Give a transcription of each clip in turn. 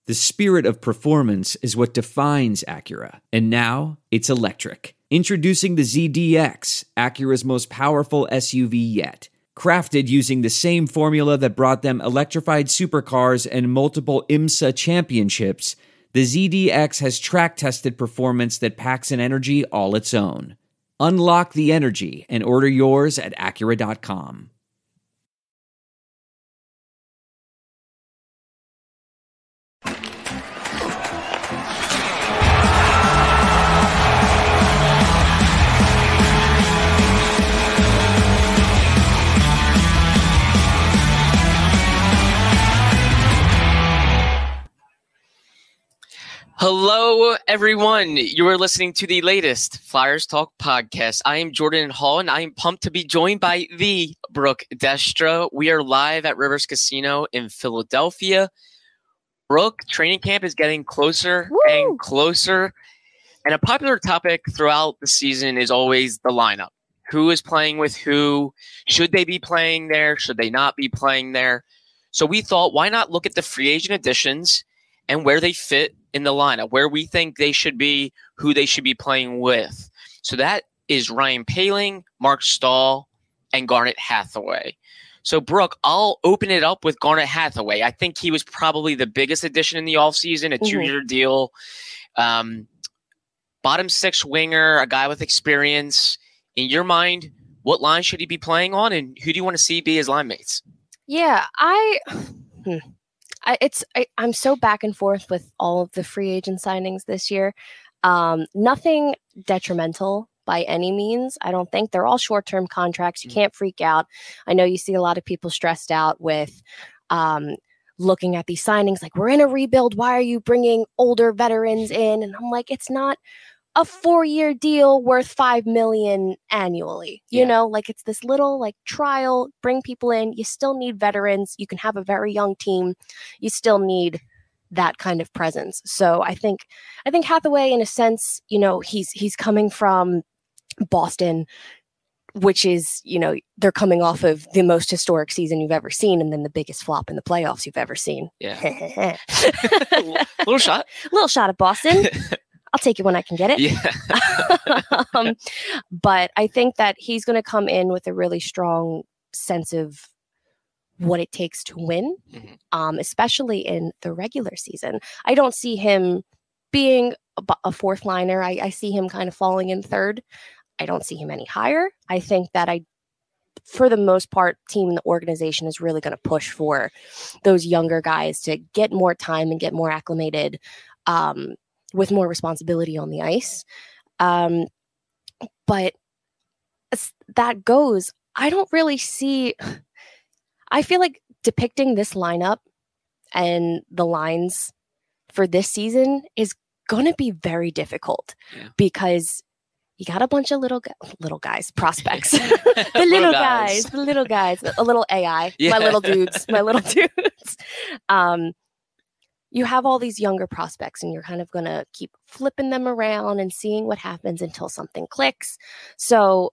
The spirit of performance is what defines Acura. And now, it's electric. Introducing the ZDX, Acura's most powerful SUV yet. Crafted using the same formula that brought them electrified supercars and multiple IMSA championships, the ZDX has track-tested performance that packs an energy all its own. Unlock the energy and order yours at Acura.com. Hello, everyone. You are listening to the latest Flyers Talk podcast. I am Jordan Hall, and I am pumped to be joined by the Brooke Destra. We are live at Rivers Casino in Philadelphia. Brooke, training camp is getting closer and closer, and a popular topic throughout the season is always the lineup. Who is playing with who? Should they be playing there? Should they not be playing there? So we thought, why not look at the free agent additions and where they fit in the lineup, where we think they should be, who they should be playing with. So that is Ryan Poehling, Marc Staal, and Garnet Hathaway. So, Brooke, I'll open it up with Garnet Hathaway. I think he was probably the biggest addition in the offseason, a 2-year deal. Bottom six winger, a guy with experience. In your mind, what line should he be playing on, and who do you want to see be his line mates? Yeah, I'm so back and forth with all of the free agent signings this year. Nothing detrimental by any means. I don't think they're all short-term contracts. You can't freak out. I know you see a lot of people stressed out with looking at these signings like, we're in a rebuild. Why are you bringing older veterans in? And I'm like, it's not a 4-year deal worth $5 million annually. You know, like it's this little like trial, bring people in. You still need veterans. You can have a very young team. You still need that kind of presence. So I think Hathaway, in a sense, you know, he's coming from Boston, which is, you know, they're coming off of the most historic season you've ever seen, and then the biggest flop in the playoffs you've ever seen. Yeah. Little shot at Boston. I'll take it when I can get it. Yeah. But I think that he's going to come in with a really strong sense of what it takes to win, especially in the regular season. I don't see him being a fourth liner. I see him kind of falling in third. I don't see him any higher. I think that for the most part, team and the organization is really going to push for those younger guys to get more time and get more acclimated, with more responsibility on the ice. But as that goes, I don't really see, I feel like depicting this lineup and the lines for this season is going to be very difficult because you got a bunch of little guys, prospects, the little guys, a little AI, my little dudes. You have all these younger prospects and you're kind of going to keep flipping them around and seeing what happens until something clicks. So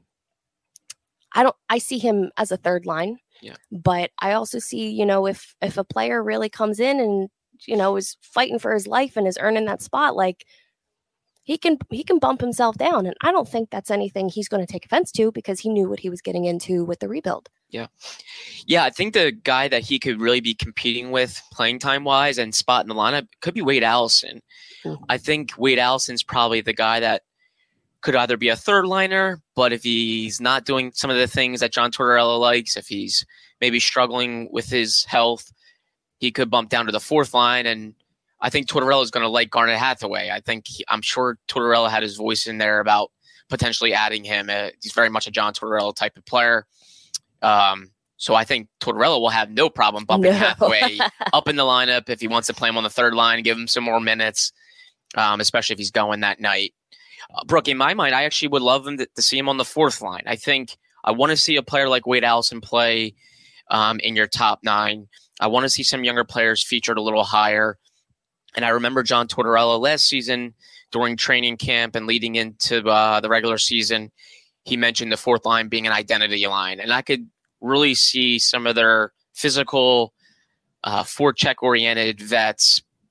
I see him as a third line, but I also see, you know, if a player really comes in and, you know, is fighting for his life and is earning that spot, like he can bump himself down. And I don't think that's anything he's going to take offense to because he knew what he was getting into with the rebuild. Yeah, I think the guy that he could really be competing with playing time wise and spot in the lineup could be Wade Allison. I think Wade Allison's probably the guy that could either be a third liner, but if he's not doing some of the things that John Tortorella likes, if he's maybe struggling with his health, he could bump down to the fourth line. And I think Tortorella is going to like Garnet Hathaway. I'm sure Tortorella had his voice in there about potentially adding him. He's very much a John Tortorella type of player. So I think Tortorella will have no problem bumping Hathaway up in the lineup if he wants to play him on the third line, give him some more minutes, especially if he's going that night. Brooke, in my mind, I actually would love him to see him on the fourth line. I want to see a player like Wade Allison play in your top nine. I want to see some younger players featured a little higher. And I remember John Tortorella last season during training camp and leading into the regular season, he mentioned the fourth line being an identity line. And I could really see some of their physical, forecheck-oriented vets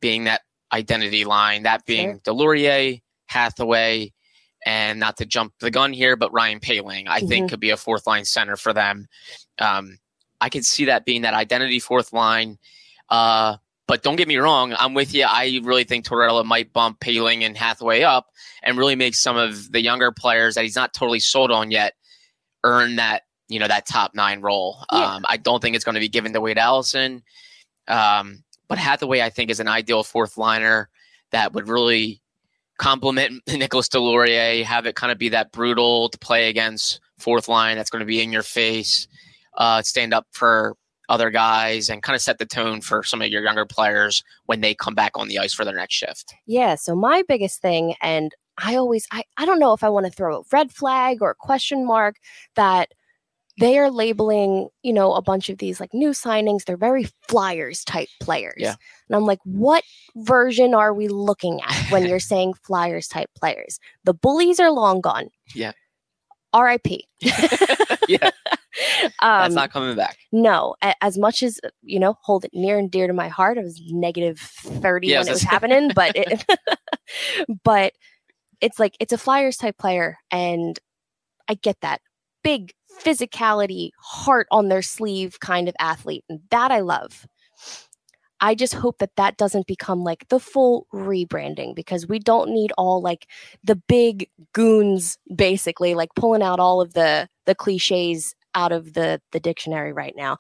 being that identity line, that being Sure. Delorier, Hathaway, and not to jump the gun here, but Ryan Poehling, I think could be a fourth line center for them. I could see that being that identity fourth line. But don't get me wrong, I'm with you. I really think Tortorella might bump Poehling and Hathaway up and really make some of the younger players that he's not totally sold on yet earn that, that top 9 role. Yeah. I don't think it's going to be given to Wade Allison. But Hathaway, I think, is an ideal fourth liner that would really complement Nicolas Delorier, have it kind of be that brutal to play against fourth line that's going to be in your face, stand up for other guys, and kind of set the tone for some of your younger players when they come back on the ice for their next shift. Yeah. So my biggest thing, and I don't know if I want to throw a red flag or a question mark that they are labeling, a bunch of these like new signings. They're very Flyers type players. Yeah. And I'm like, what version are we looking at when you're saying Flyers type players? The bullies are long gone. Yeah. RIP. Yeah. That's not coming back. No, as much as, hold it near and dear to my heart. I was negative 30 when it was happening, but but it's like, it's a Flyers type player. And I get that big physicality, heart on their sleeve kind of athlete. And that I love. I just hope that doesn't become like the full rebranding, because we don't need all like the big goons, basically like pulling out all of the cliches out of the dictionary right now.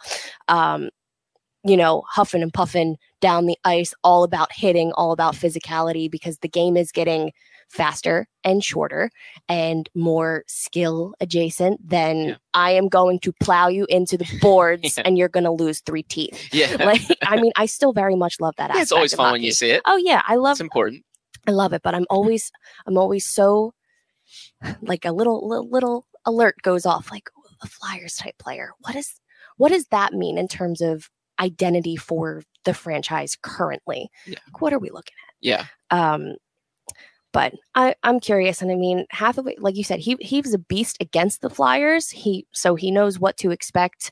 Huffing and puffing down the ice, all about hitting, all about physicality, because the game is getting faster and shorter and more skill adjacent. Then I am going to plow you into the boards and you're going to lose 3 teeth. Yeah. I still very much love that aspect. It's always of fun hockey. when you see it. Oh yeah. It's important. I love it, but I'm always so like a little alert goes off, like a Flyers type player. What does that mean in terms of identity for the franchise currently? Yeah. Like, what are we looking at? Yeah. But I'm curious, and I mean, Hathaway, like you said, he was a beast against the Flyers. So he knows what to expect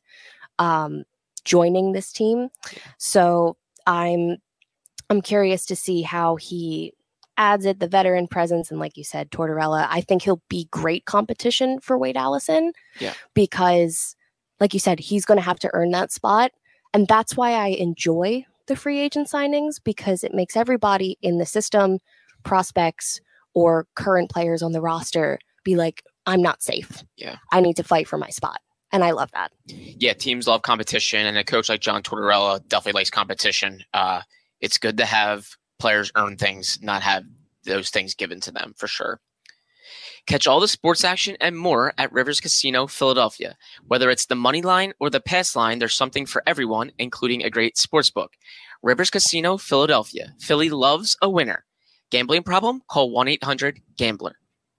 joining this team. So I'm curious to see how he adds it, the veteran presence, and like you said, Tortorella. I think he'll be great competition for Wade Allison. Yeah. Because, like you said, he's going to have to earn that spot, and that's why I enjoy the free agent signings, because it makes everybody in the system, prospects or current players on the roster, be like, I'm not safe. Yeah. I need to fight for my spot. And I love that. Yeah, teams love competition, and a coach like John Tortorella definitely likes competition. It's good to have players earn things, not have those things given to them, for sure. Catch all the sports action and more at Rivers Casino Philadelphia. Whether it's the money line or the pass line, there's something for everyone, including a great sports book. Rivers Casino Philadelphia. Philly loves a winner. Gambling problem? Call 1-800-GAMBLER.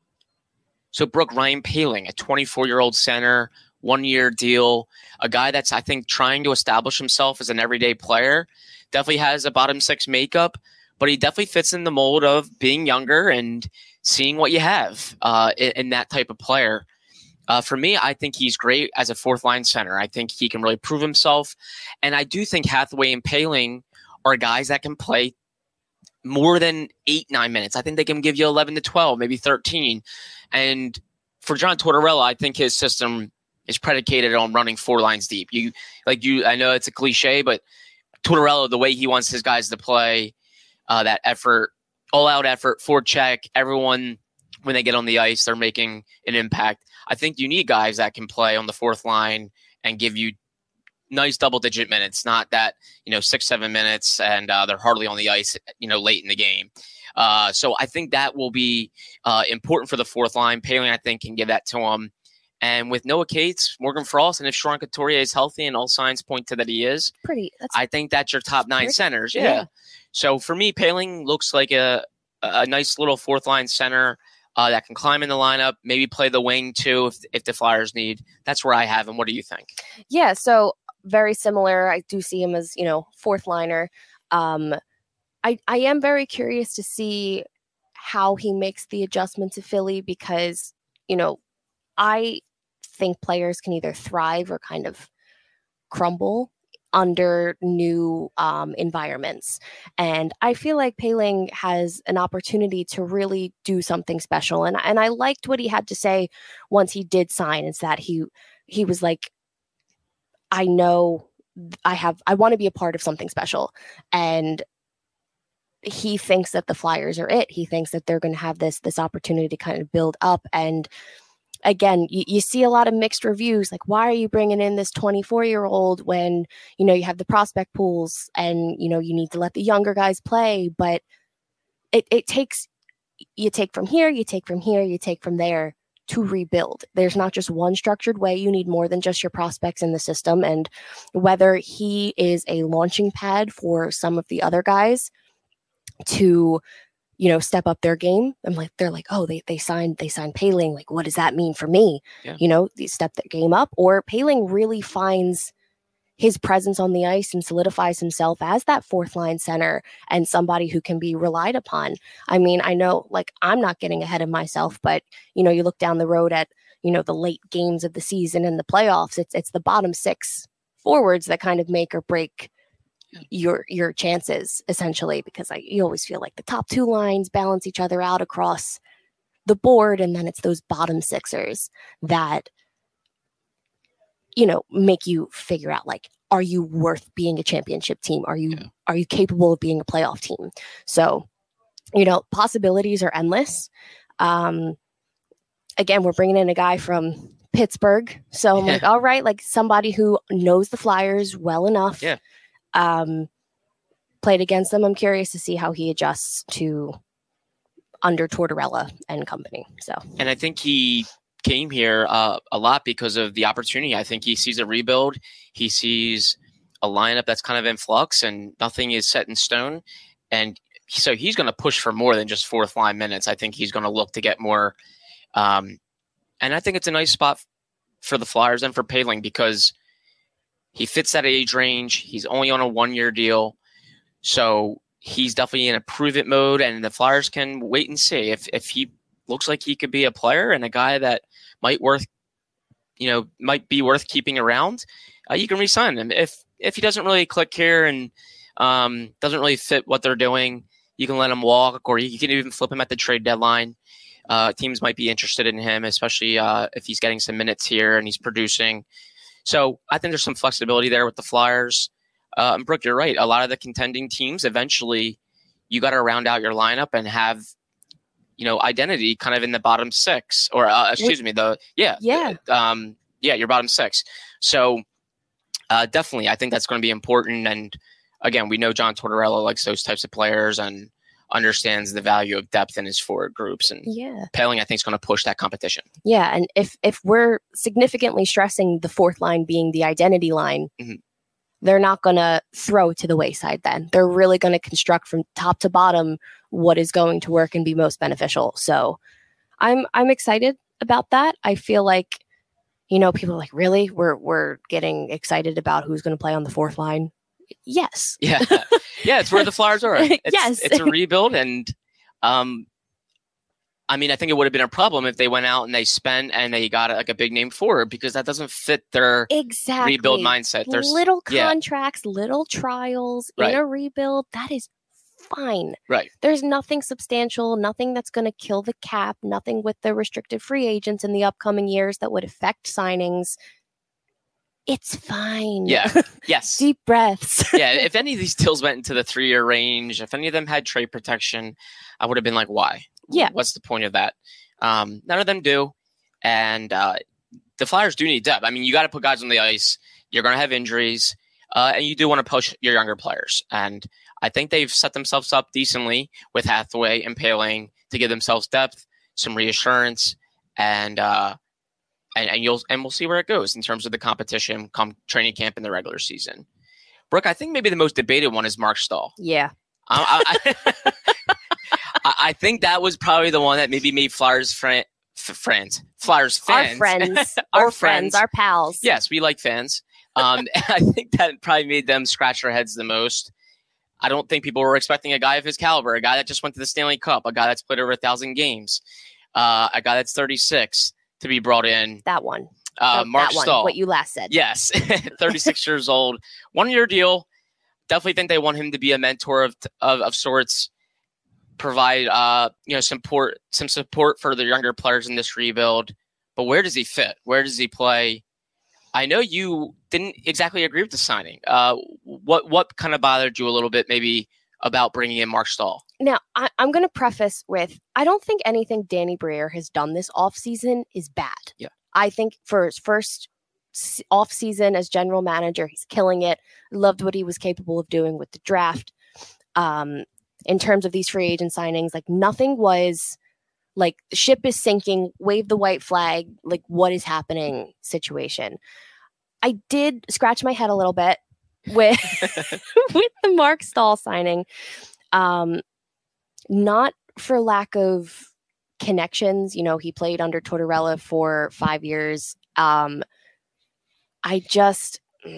So, Brooke, Ryan Poehling, a 24-year-old center, 1-year deal, a guy that's, I think, trying to establish himself as an everyday player, definitely has a bottom 6 makeup, but he definitely fits in the mold of being younger and seeing what you have in that type of player. For me, I think he's great as a fourth-line center. I think he can really prove himself, and I do think Hathaway and Poehling are guys that can play more than 8-9 minutes. I think they can give you 11 to 12, maybe 13. And for John Tortorella, I think his system is predicated on running 4 lines deep. I know it's a cliche, but Tortorella, the way he wants his guys to play, that effort, all-out effort, forecheck, everyone, when they get on the ice, they're making an impact. I think you need guys that can play on the fourth line and give you nice double-digit minutes, not that 6-7 minutes and they're hardly on the ice late in the game. So I think that will be important for the fourth line. Poehling, I think, can give that to him. And with Noah Cates, Morgan Frost, and if Sean Couturier is healthy, and all signs point to that he is, I think that's your top 9 centers. Yeah. So for me, Poehling looks like a nice little fourth line center that can climb in the lineup, maybe play the wing too if the Flyers need. That's where I have him. What do you think? Yeah, so very similar. I do see him as, fourth liner. I am very curious to see how he makes the adjustment to Philly, because, I think players can either thrive or kind of crumble under new environments. And I feel like Poehling has an opportunity to really do something special. And I liked what he had to say once he did sign, is that he was like, I know I want to be a part of something special. And he thinks that the Flyers are it. He thinks that they're going to have this opportunity to kind of build up. And again, you see a lot of mixed reviews. Like, why are you bringing in this 24-year-old when, you have the prospect pools and, you need to let the younger guys play? But it takes, you take from here, you take from here, you take from there to rebuild. There's not just one structured way. You need more than just your prospects in the system. And whether he is a launching pad for some of the other guys to step up their game. And they're like, oh, they signed Poehling. Like, what does that mean for me? Yeah. They step their game up, or Poehling really finds his presence on the ice and solidifies himself as that fourth line center and somebody who can be relied upon. I mean, I know, like, I'm not getting ahead of myself, but you look down the road at, the late games of the season and the playoffs, it's the bottom six forwards that kind of make or break your chances, essentially, because you always feel like the top two lines balance each other out across the board, and then it's those bottom sixers that make you figure out, like, are you worth being a championship team? Are you capable of being a playoff team? So possibilities are endless. Again, we're bringing in a guy from Pittsburgh, so I'm like, all right, like somebody who knows the Flyers well enough. Played against them. I'm curious to see how he adjusts to under Tortorella and company. And I think he came here a lot because of the opportunity. I think he sees a rebuild. He sees a lineup that's kind of in flux and nothing is set in stone. And so he's going to push for more than just fourth line minutes. I think he's going to look to get more. And I think it's a nice spot for the Flyers and for Poehling because he fits that age range. He's only on a 1-year deal. So he's definitely in a prove it mode, and the Flyers can wait and see if he looks like he could be a player and a guy that might be worth keeping around. You can re-sign him. If he doesn't really click here and doesn't really fit what they're doing, you can let him walk, or you can even flip him at the trade deadline. Teams might be interested in him, especially if he's getting some minutes here and he's producing. So I think there's some flexibility there with the Flyers. And Brooke, you're right. A lot of the contending teams, eventually, you got to round out your lineup and have, identity kind of in the bottom six, or your bottom six. So definitely, I think that's going to be important. And again, we know John Tortorella likes those types of players and understands the value of depth in his forward groups. And Poehling, I think, is going to push that competition. Yeah, and if we're significantly stressing the fourth line being the identity line, they're not going to throw to the wayside then. They're really going to construct from top to bottom what is going to work and be most beneficial. So I'm excited about that. I feel like, people are like, really? We're getting excited about who's going to play on the fourth line. Yes. Yeah. It's where the Flyers are. It's a rebuild. And I think it would have been a problem if they went out and they spent and they got a big name forward, because that doesn't fit their rebuild mindset. There's little contracts, little trials in a rebuild. That is fine. Right. There's nothing substantial, nothing that's going to kill the cap, nothing with the restricted free agents in the upcoming years that would affect signings. It's fine. Yeah. Yes. Deep breaths. If any of these deals went into the 3-year range, if any of them had trade protection, I would have been like, why? Yeah. What's the point of that? None of them do. And the Flyers do need depth. You got to put guys on the ice. You're going to have injuries. And you do want to push your younger players. And I think they've set themselves up decently with Hathaway and Poehling to give themselves depth, some reassurance, and we'll see where it goes in terms of the competition come training camp in the regular season. Brooke, I think maybe the most debated one is Mark Stahl. Yeah. I think that was probably the one that maybe made Flyers fans, our friends, our pals. Yes, we like fans. I think that probably made them scratch their heads the most. I don't think people were expecting a guy of his caliber, a guy that just went to the Stanley Cup, a guy that's played over 1,000 games, a guy that's 36 to be brought in. That one. Mark that one, Stahl. what you last said. Yes, 36 years old, 1-year deal. Definitely think they want him to be a mentor of sorts. Provide some support for the younger players in this rebuild. But where does he fit? Where does he play? I know you didn't exactly agree with the signing. What kind of bothered you a little bit, maybe, about bringing in Mark Stahl? Now, I'm going to preface with, I don't think anything Danny Briere has done this offseason is bad. Yeah. I think for his first offseason as general manager, he's killing it. Loved what he was capable of doing with the draft. In terms of these free agent signings, like nothing was like the ship is sinking, wave the white flag, like what is happening situation. I did scratch my head a little bit with with the Mark Stahl signing. Not for lack of connections. He played under Tortorella for 5 years. I just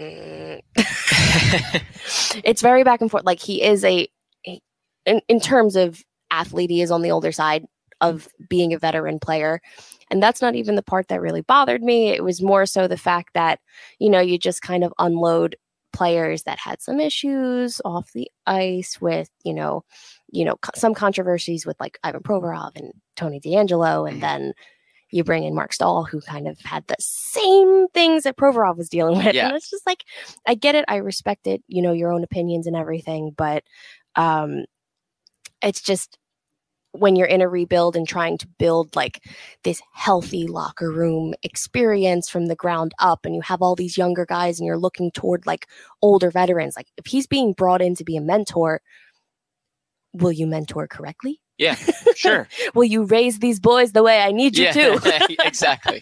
it's very back and forth. Like he is in terms of athlete, he is on the older side of being a veteran player. And that's not even the part that really bothered me. It was more so the fact that, you just kind of unload players that had some issues off the ice with, some controversies with like Ivan Provorov and Tony DeAngelo. And then you bring in Mark Stahl, who kind of had the same things that Provorov was dealing with. Yeah. And it's just like, I get it. I respect it, your own opinions and everything. But it's just, when you're in a rebuild and trying to build like this healthy locker room experience from the ground up, and you have all these younger guys and you're looking toward like older veterans, like if he's being brought in to be a mentor, will you mentor correctly? Yeah, sure. Will you raise these boys the way I need you to? Exactly.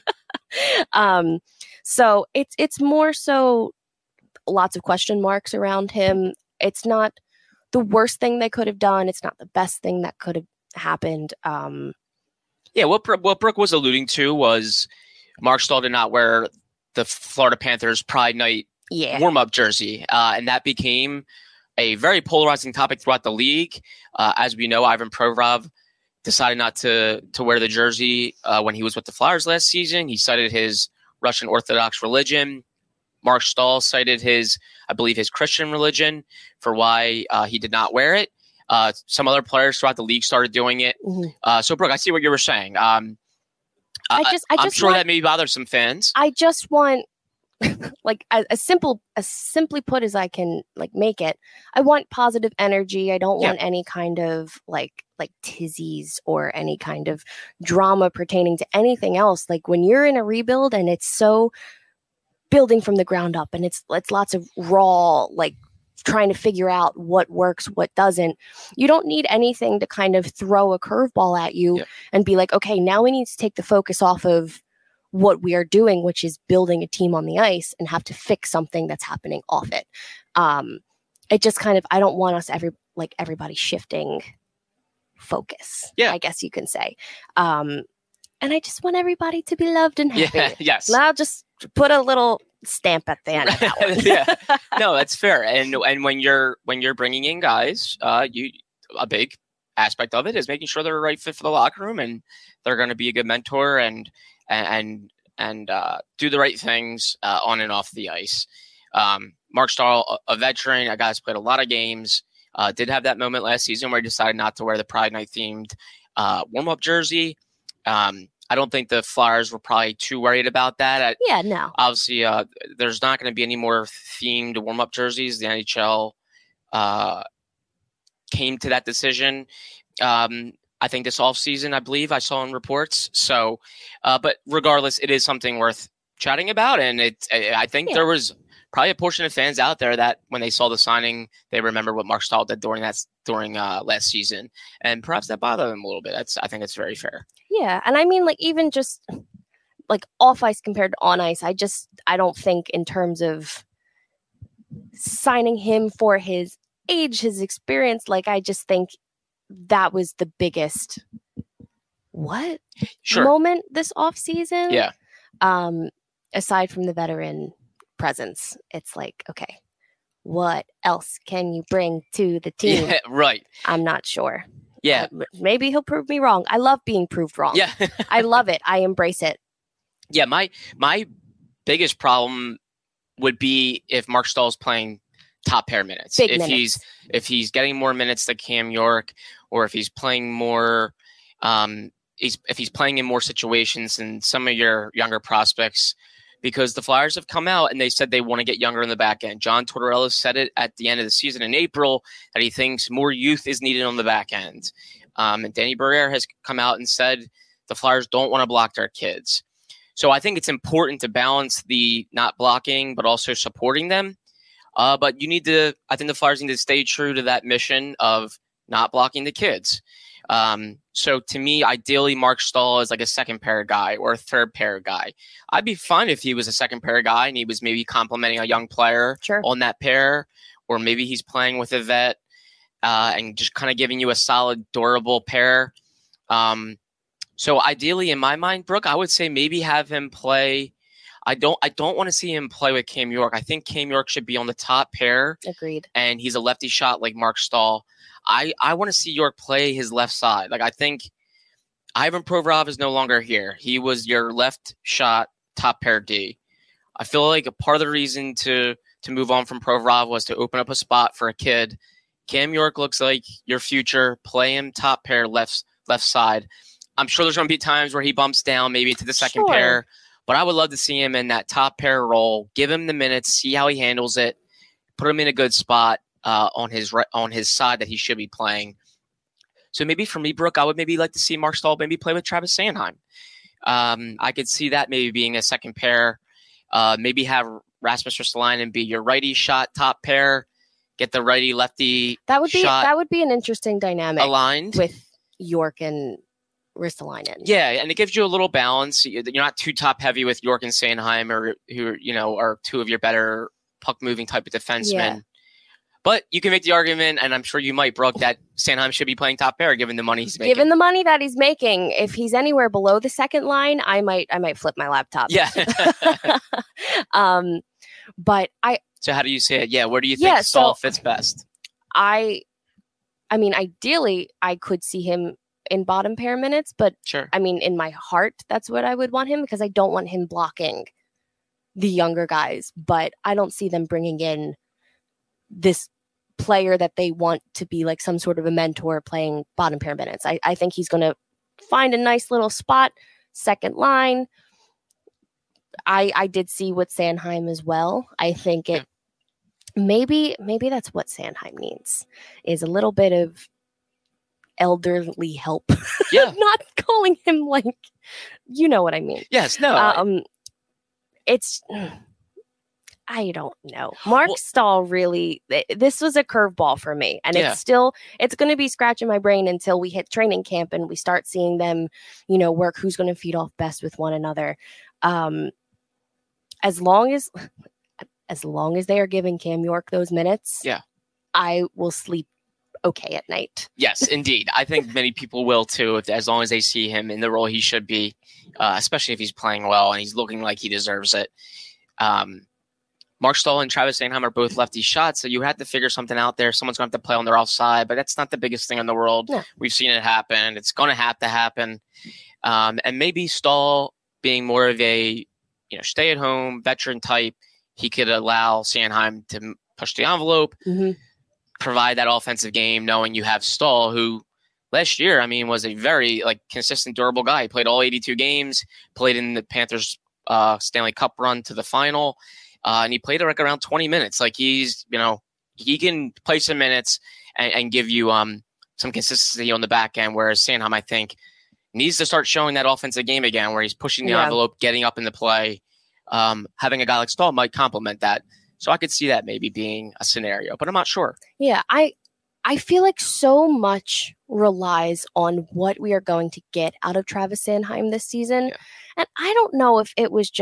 So it's more so lots of question marks around him. It's not the worst thing they could have done. It's not the best thing that could have happened. What Brooke was alluding to was Mark Stahl did not wear the Florida Panthers Pride Night warm-up jersey, and that became a very polarizing topic throughout the league. As we know, Ivan Provorov decided not to wear the jersey when he was with the Flyers last season. He cited his Russian Orthodox religion. Mark Stahl cited his Christian religion for why he did not wear it. Some other players throughout the league started doing it. Mm-hmm. So, Brooke, I see what you were saying. I'm sure that maybe bothers some fans. I just want, like, as simply put as I can, like, make it. I want positive energy. I don't want any kind of like tizzies or any kind of drama pertaining to anything else. Like, when you're in a rebuild and it's so building from the ground up, and it's lots of raw, like, trying to figure out what works, what doesn't. You don't need anything to kind of throw a curveball at you and be like, okay, now we need to take the focus off of what we are doing, which is building a team on the ice, and have to fix something that's happening off it. It just kind of, I don't want us everybody shifting focus, I guess you can say. And I just want everybody to be loved and happy. Yeah, yes. And I'll just put a little stamp at the end of that one. No, that's fair. And when you're bringing in guys, a big aspect of it is making sure they're a right fit for the locker room, and they're going to be a good mentor and do the right things on and off the ice. Mark Stahl, a veteran, a guy that's played a lot of games, did have that moment last season where he decided not to wear the Pride Night themed warm-up jersey. I don't think the Flyers were probably too worried about that. No. Obviously, there's not going to be any more themed warm-up jerseys. The NHL came to that decision. I think this offseason, I believe I saw in reports. So, but regardless, it is something worth chatting about. And I think there was probably a portion of fans out there that when they saw the signing, they remember what Mark Stahl did during last season. And perhaps that bothered them a little bit. I think it's very fair. Yeah. And I mean, like, even just like off ice compared to on ice, I don't think in terms of signing him for his age, his experience, like, I just think that was the biggest moment this offseason. Yeah. Aside from the veteran presence, it's like, okay, what else can you bring to the team? Yeah, right. I'm not sure. Yeah. Maybe he'll prove me wrong. I love being proved wrong. Yeah. I love it. I embrace it. Yeah. My biggest problem would be if Mark Stahl is playing top pair minutes. Big minutes. If he's getting more minutes than Cam York, or if he's playing more, if he's playing in more situations than some of your younger prospects, because the Flyers have come out and they said they want to get younger in the back end. John Tortorella said it at the end of the season in April that he thinks more youth is needed on the back end. And Danny Briere has come out and said the Flyers don't want to block their kids. So I think it's important to balance the not blocking, but also supporting them. But I think the Flyers need to stay true to that mission of not blocking the kids. So to me, ideally, Mark Stahl is like a second pair guy or a third pair guy. I'd be fine if he was a second pair guy and he was maybe complimenting a young player on that pair, or maybe he's playing with a vet and just kind of giving you a solid, durable pair. So ideally, in my mind, Brooke, I would say maybe have him play. I don't want to see him play with Cam York. I think Cam York should be on the top pair. Agreed. And he's a lefty shot like Mark Stahl. I want to see York play his left side. Like, I think Ivan Provorov is no longer here. He was your left shot top pair D. I feel like a part of the reason to move on from Provorov was to open up a spot for a kid. Cam York looks like your future. Play him top pair left side. I'm sure there's going to be times where he bumps down maybe to the second pair, but I would love to see him in that top pair role. Give him the minutes, see how he handles it, put him in a good spot on his side that he should be playing. So maybe for me, Brooke, I would maybe like to see Mark Stahl maybe play with Travis Sanheim. I could see that maybe being a second pair. Maybe have Rasmus Ristolainen be your righty shot top pair. Get the righty lefty. That would be an interesting dynamic aligned with York and Ristolainen. Yeah, and it gives you a little balance. You're not too top heavy with York and Sanheim, or who are two of your better puck moving type of defensemen. Yeah. But you can make the argument, and I'm sure you might, Brooke, that Sanheim should be playing top pair given the money he's making. Given the money that he's making, if he's anywhere below the second line, I might flip my laptop. Yeah. But So how do you say it? Yeah, where do you think Stahl fits best? I mean, ideally, I could see him in bottom pair minutes, but sure. I mean, in my heart, that's what I would want him, because I don't want him blocking the younger guys, but I don't see them bringing in this player that they want to be like some sort of a mentor playing bottom pair minutes. I think he's going to find a nice little spot, second line. I did see with Sanheim as well. I think maybe that's what Sanheim needs, is a little bit of elderly help. Yeah. Not calling him like, you know what I mean. Yes, no. It's, I don't know. Mark Stahl really, this was a curveball for me. And it's going to be scratching my brain until we hit training camp and we start seeing them, work who's going to feed off best with one another. As long as they are giving Cam York those minutes, I will sleep okay at night. Yes, indeed. I think many people will too, as long as they see him in the role he should be, especially if he's playing well and he's looking like he deserves it. Mark Stahl and Travis Sanheim are both lefty shots, so you have to figure something out there. Someone's going to have to play on their offside, but that's not the biggest thing in the world. Yeah. We've seen it happen. It's going to have to happen. And maybe Stahl being more of a stay-at-home veteran type, he could allow Sanheim to push the envelope, provide that offensive game, knowing you have Stahl, who last year, was a very consistent, durable guy. He played all 82 games, played in the Panthers Stanley Cup run to the final, and he played around 20 minutes. He's, he can play some minutes and give you some consistency on the back end, whereas Sanheim, I think, needs to start showing that offensive game again, where he's pushing the envelope, getting up in the play. Having a guy like Stahl might complement that. So I could see that maybe being a scenario, but I'm not sure. Yeah, I feel like so much relies on what we are going to get out of Travis Sanheim this season. Yeah. And I don't know if it was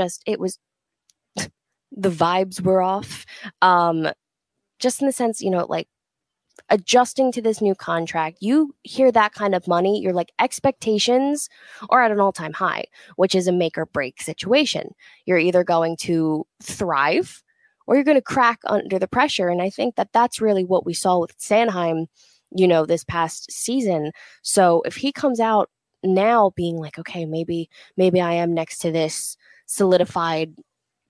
the vibes were off. Just in the sense, adjusting to this new contract, you hear that kind of money, your expectations are at an all-time high, which is a make or break situation. You're either going to thrive or you're going to crack under the pressure. And I think that that's really what we saw with Sanheim, this past season. So if he comes out now being like, okay, maybe I am next to this solidified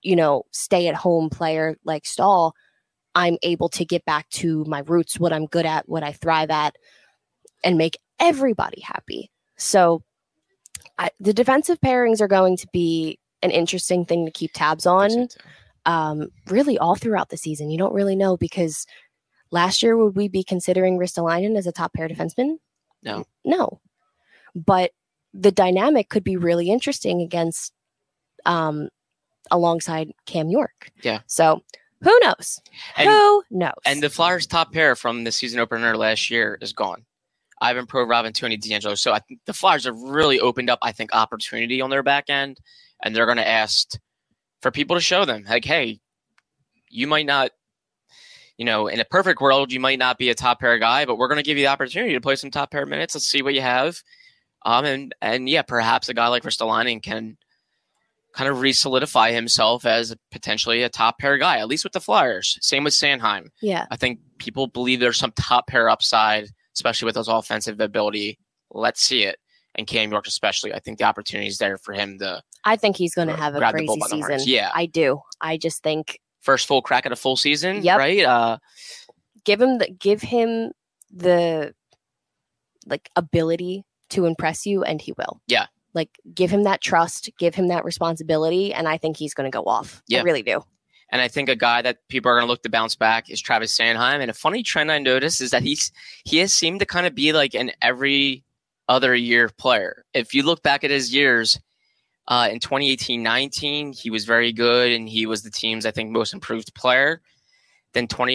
stay-at-home player like Stahl, I'm able to get back to my roots, what I'm good at, what I thrive at, and make everybody happy. So the defensive pairings are going to be an interesting thing to keep tabs on, really all throughout the season. You don't really know, because last year, would we be considering Ristolainen as a top pair defenseman? No. But the dynamic could be really interesting against alongside Cam York. Yeah. So who knows? Who knows? And the Flyers' top pair from the season opener last year is gone. Ivan Provorov and Tony DeAngelo. So I think the Flyers have really opened up, opportunity on their back end, and they're going to ask for people to show them, like, hey, you might not, in a perfect world, you might not be a top pair guy, but we're going to give you the opportunity to play some top pair minutes. Let's see what you have. And perhaps a guy like Ristolainen can kind of re-solidify himself as potentially a top pair guy, at least with the Flyers. Same with Sanheim. Yeah. I think people believe there's some top pair upside, especially with his offensive ability. Let's see it. And Cam York especially, I think the opportunity is there for him to I think he's going to have a crazy season. Yeah. I do. I just think first full crack at a full season, yep. Right? Give him the ability to impress you, and he will. Yeah. Give him that trust, give him that responsibility, and I think he's going to go off. Yeah. I really do. And I think a guy that people are going to look to bounce back is Travis Sanheim. And a funny trend I noticed is that he has seemed to kind of be like an every other year player. If you look back at his years, in 2018-19, he was very good, and he was the team's, I think, most improved player. Then all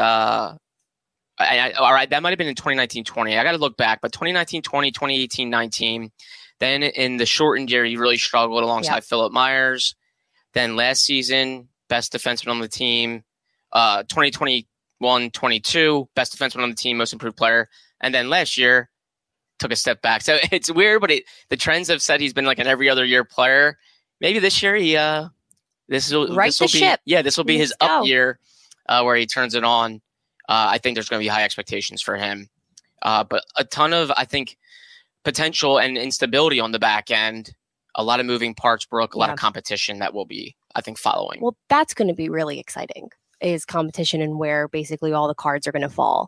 right, that might have been in 2019-20. I got to look back, but 2019-20, 2018-19. Then in the shortened year, he really struggled alongside Philip Myers. Then last season, best defenseman on the team. 2021-22, best defenseman on the team, most improved player. And then last year, took a step back. So it's weird, but the trends have said he's been like an every other year player. Maybe this year this will be his up year where he turns it on. I think there's going to be high expectations for him. But a ton of, I think, potential and instability on the back end. A lot of moving parts, Brooke, a lot of competition that will be, I think, following. Well, that's going to be really exciting, is competition and where basically all the cards are going to fall.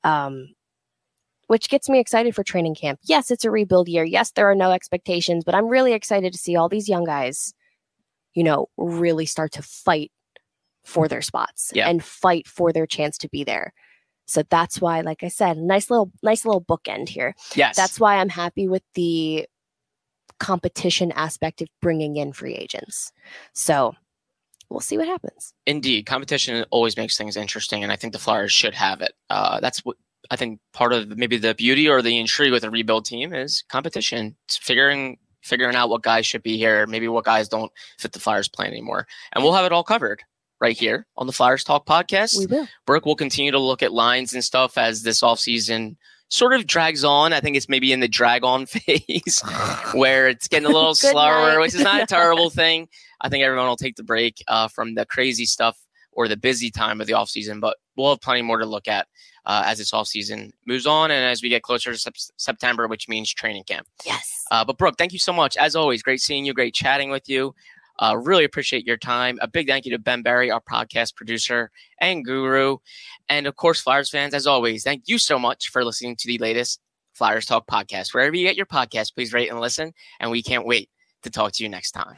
Which gets me excited for training camp. Yes, it's a rebuild year. Yes, there are no expectations, but I'm really excited to see all these young guys, really start to fight for their spots and fight for their chance to be there. So that's why, like I said, nice little bookend here. Yes. That's why I'm happy with the competition aspect of bringing in free agents. So we'll see what happens. Indeed. Competition always makes things interesting, and I think the Flyers should have it. That's what I think part of maybe the beauty or the intrigue with a rebuild team is competition. It's figuring out what guys should be here, maybe what guys don't fit the Flyers plan anymore. And we'll have it all covered right here on the Flyers Talk podcast. We will. Brooke will continue to look at lines and stuff as this offseason sort of drags on. I think it's maybe in the drag on phase where it's getting a little slower, which is not a terrible thing. I think everyone will take the break from the crazy stuff or the busy time of the offseason, but we'll have plenty more to look at as this offseason moves on and as we get closer to September, which means training camp. Yes. But Brooke, thank you so much. As always, great seeing you, great chatting with you. Really appreciate your time. A big thank you to Ben Berry, our podcast producer and guru. And of course, Flyers fans, as always, thank you so much for listening to the latest Flyers Talk podcast. Wherever you get your podcast, please rate and listen. And we can't wait to talk to you next time.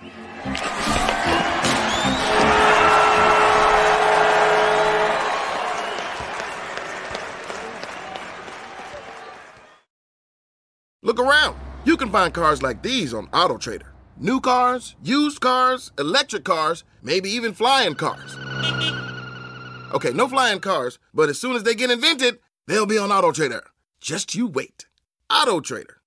Look around. You can find cars like these on AutoTrader. New cars, used cars, electric cars, maybe even flying cars. Okay, no flying cars, but as soon as they get invented, they'll be on AutoTrader. Just you wait. AutoTrader.